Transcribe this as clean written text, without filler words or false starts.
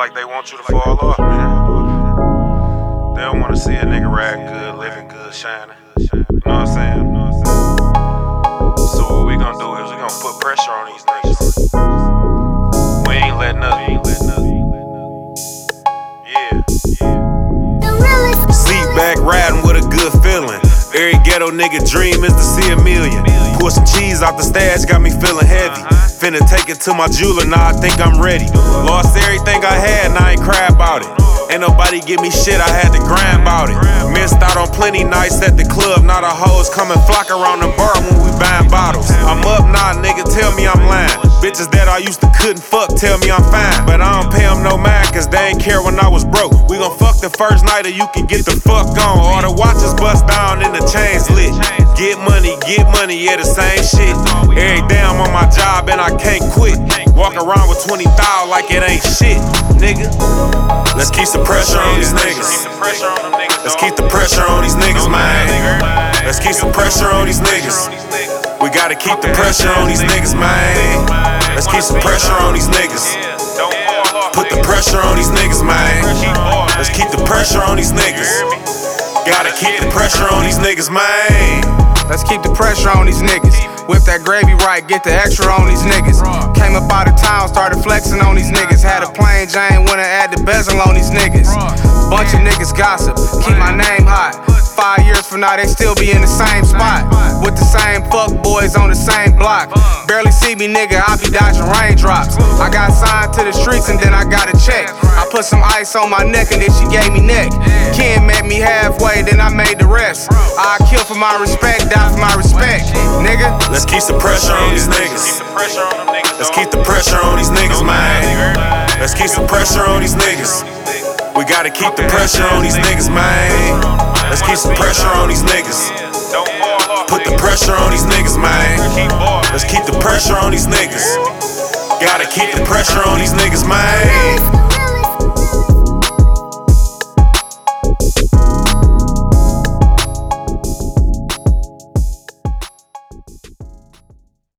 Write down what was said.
like they want you to fall off, man. They don't want to see a nigga riding good, living good, shining. You know what I'm saying? So what we gonna do is we gonna put pressure on these niggas. We ain't letting up. Yeah. Seat back riding with a good feeling. Every ghetto nigga dream is to see a million. Pour some cheese out the stash, got me feeling heavy. Finna take it to my jeweler, now I think I'm ready. Lost everything I had, now I ain't cry about it. Ain't nobody give me shit, I had to grind about it. Missed out on plenty nights at the club, now the hoes come and flock around the bar when we buying bottles. I'm up now, nigga, tell me I'm lying. Bitches that I used to couldn't fuck, tell me I'm fine. But I don't pay them no mind, cause they ain't care when I was broke. We gon' fuck the first night or you can get the fuck on. All the watches bust down and the chains lit. Get money, yeah, the same shit. Every day I'm on my job and I can't quit. Walk around with 20,000 like it ain't shit, nigga. Let's keep some pressure on these niggas. Let's keep the pressure on these niggas, man. Let's keep some pressure on these niggas. We gotta keep the pressure on these niggas, man. Let's keep some pressure on these niggas. Put the pressure on these niggas, man. Let's keep the pressure on these niggas. Gotta keep the pressure on these niggas, man. Let's keep the pressure on these niggas. Whip that gravy right, get the extra on these niggas. Came up out of town, started flexing on these niggas. Had a plain Jane, went and add the bezel on these niggas. Bunch of niggas gossip, keep my name hot. 5 years from now, they still be in the same spot. With the same fuck boys on the same block. Barely see me, nigga, I be dodging raindrops. I got signed to the streets and then I got a check. I put some ice on my neck and then she gave me neck. Ken met me halfway, then I made the rest. I kill for my respect, die for my respect, nigga. Let's keep some pressure on these niggas. Let's keep the pressure on these niggas, man. Let's keep some pressure on these niggas. We gotta keep the pressure on these niggas, man. Let's keep some pressure on these niggas. Put the pressure on these niggas, man. Let's keep the pressure on these niggas. Gotta keep the pressure on these niggas, man.